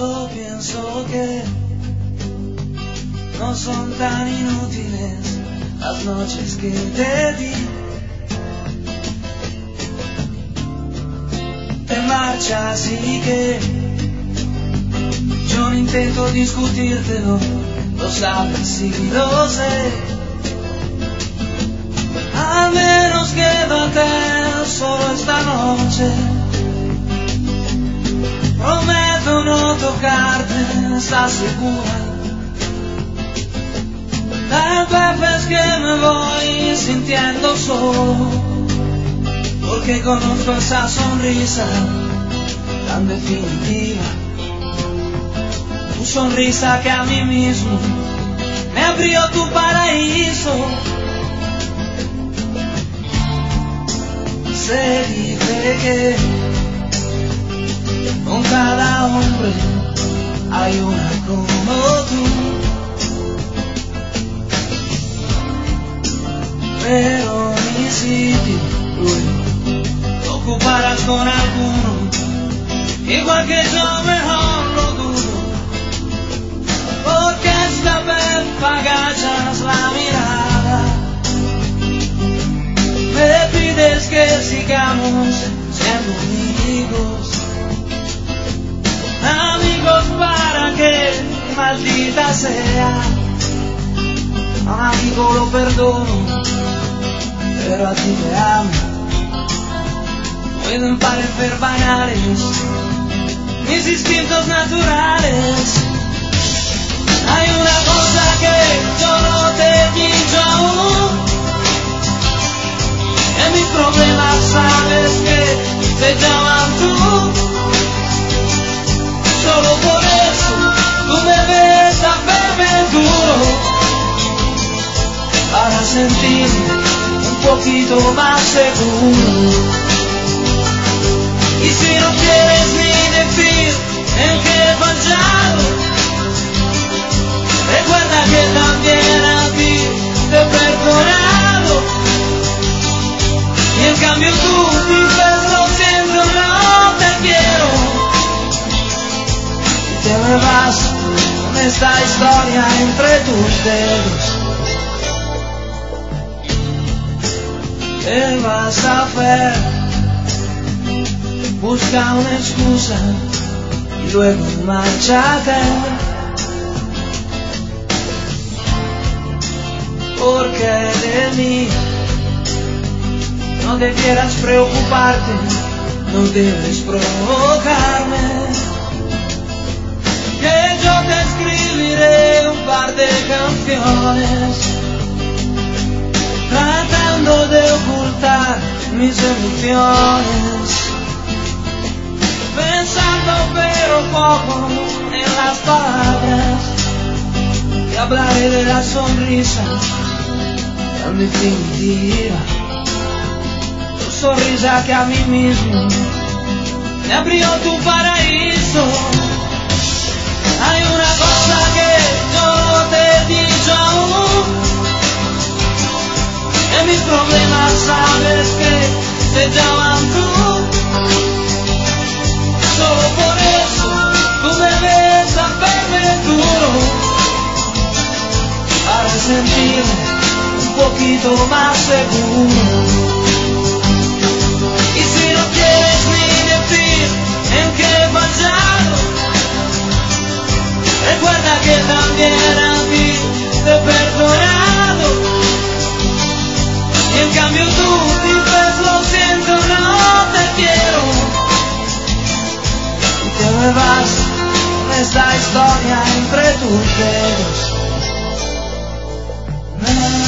Yo pienso que no son tan inútiles las noches que te di. Te marchas y que yo no intento discutírtelo, lo sabes y lo sé. Al menos quédate solo esta noche. Prometo no tocarte, ¿estás segura? Tanto es que me voy sintiendo solo, porque conozco esa sonrisa tan definitiva. Tu sonrisa que a mí mismo me abrió tu paraíso. Se dice que con cada hombre hay una como tú, pero mi sitio lo ocuparás con alguno, igual que yo, mejor lo dudo, porque esta vez agachas la mirada, me pides que sigamos siendo amigos. Amigos para que, maldita sea, a un amigo lo perdono, pero a ti te amo. Pueden parecer banales mis instintos naturales. Hay una cosa que yo no te he dicho aún, en mis problemas sabes que te llaman tú. Solo por eso tú debes hacerme duro, para sentirme un poquito más seguro. Y si no quieres ni decir en qué he fallado, recuerda que también a ti te he perdonado. Y en cambio tú dices lo siento, no te quiero. Te me vas con esta historia entre tus dedos. ¿Qué vas a hacer? Busca una excusa y luego márchate, porque de mí no debieras preocuparte, no debes provocarme. Que yo te escribiré un par de canciones, tratando de ocultar mis emociones, pensando pero poco en las palabras, y hablaré de la sonrisa tan definitiva, tu sonrisa que a mí mismo me abrió tu paraíso. Hay una cosa que yo no te he dicho aún, en mis problemas sabes que te llaman tú. Solo por eso tú debes hacerme duro, para sentirme un poquito más seguro. Y si no quieres ni decir en qué he fallado, recuerda que también a ti te he perdonado. Y en cambio tú dices lo siento, no te quiero. Y te me vas con esta historia entre tus dedos.